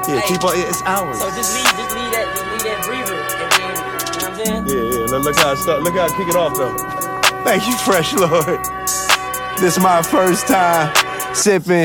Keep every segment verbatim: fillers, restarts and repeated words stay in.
Yeah, hey, keep on. It's ours. So just leave, just leave that, just leave that breather, and then, you know what I'm saying? Yeah, yeah. Look, look how I start. Look how I kick it off though. Thank you, Fresh Lord. This my first time sipping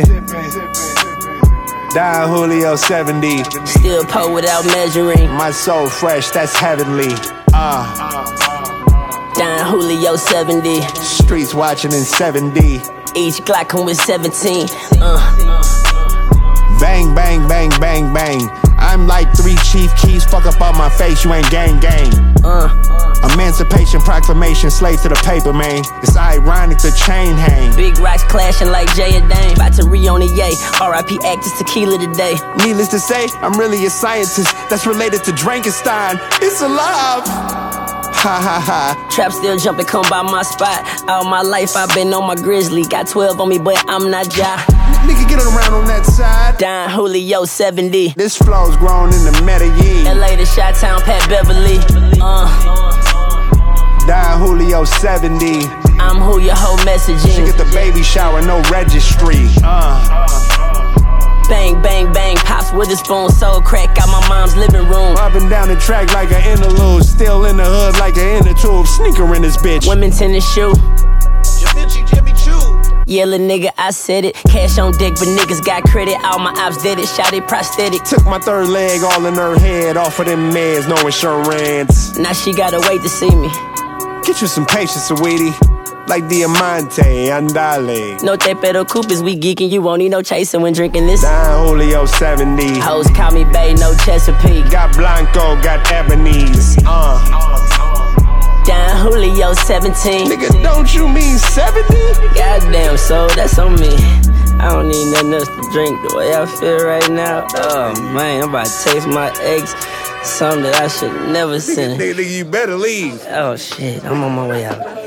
Don Julio seventy. Still pour without measuring. My soul fresh, that's heavenly. Uh. Don Julio seventy. Streets watching in seventy. Each Glock come with seventeen. Uh. Bang, bang, bang, bang, bang. I'm like three Chief Keys. Fuck up on my face, you ain't gang, gang. Uh. Emancipation Proclamation, slave to the paper, man. It's ironic the chain hang. Big rocks clashing like Jay and Dane. About to re on the yay. R I P Actors Tequila today. Needless to say, I'm really a scientist that's related to Drankenstein. It's alive. Ha ha ha. Trap still jumping, come by my spot. All my life I've been on my grizzly. Got twelve on me, but I'm not Ja. Nigga, get around on that side. Don Julio seventy. This flow's grown in the Medellin. L A to Chi-Town, Pat Beverly. Uh. Don Julio seventy. I'm who your whole messaging. She get the baby shower, no registry. Uh. Bang, bang, bang, pops with a spoon, soul crack out my mom's living room. Up and down the track like an interlude, still in the hood like an inner tube. Sneaker in this bitch. Women tennis shoe. Jimmy Choo. Yellow nigga, I said it. Cash on deck, but niggas got credit. All my ops did it, shot it prosthetic. Took my third leg all in her head, off of them meds, no insurance. Now she gotta wait to see me. Get you some patience, sweetie. Like Diamante, Andale. No te pero coopers, we geeking. You won't need no chaser when drinking this. Don Julio seventy. Hoes call me Bay, no Chesapeake. Got Blanco, got Ebony's. Uh. Don Julio seventeen. Nigga, don't you mean seventy? Goddamn, so that's on me. I don't need nothing else to drink the way I feel right now. Oh man, I'm about to taste my eggs. Something that I should never send. Nigga, you better leave. Oh shit, I'm on my way out.